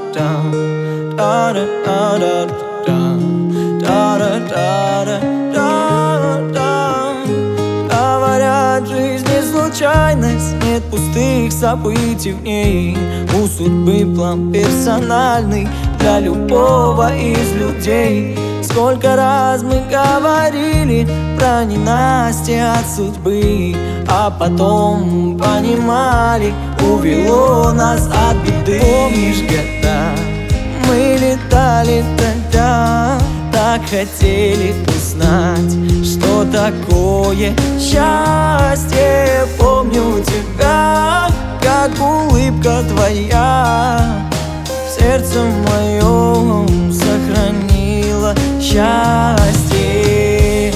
Говорят, жизнь не случайность, нет пустых событий в ней. У судьбы план персональный для любого из людей. Сколько раз мы говорили про ненастье от судьбы, а потом понимали, увело нас от беды. Помнишь года, мы летали тогда, так хотели узнать, что такое счастье. Помню тебя, как улыбка твоя в сердце моем сохранила счастье.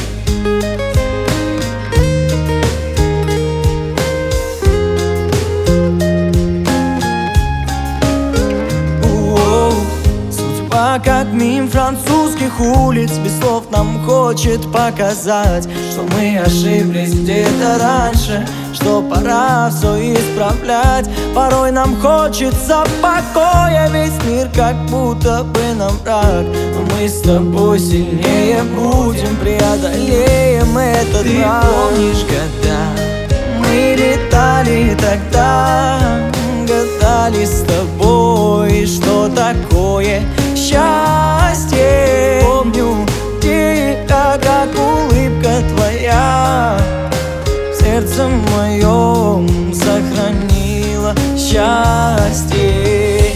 Судьба, как мим французских улиц, без слов нам хочет показать, что мы ошиблись где-то раньше, что пора все исправлять. Порой нам хочется покоя, весь мир как будто бы нам враг, но мы с тобой сильнее будем, преодолеем этот мрак. Ты помнишь года, мы летали тогда, гадали с тобой, что такое счастье. Помню тебя, как улыбка твоя в сердце моем сохранила счастье.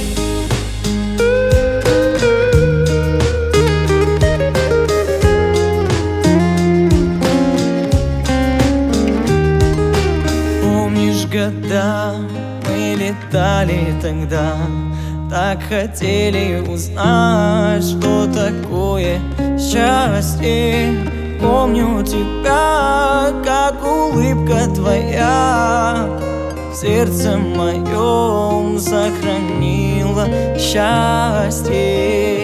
Помнишь года, мы летали тогда, так хотели узнать, что такое счастье. Помню тебя, как улыбка твоя в сердце моем сохранила счастье.